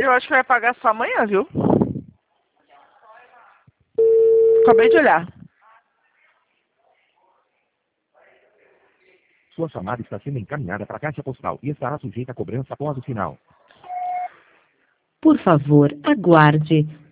Eu acho que vai pagar só amanhã, viu? Acabei de olhar. Sua chamada está sendo encaminhada para a caixa postal e estará sujeita a cobrança após o sinal. Por favor, aguarde.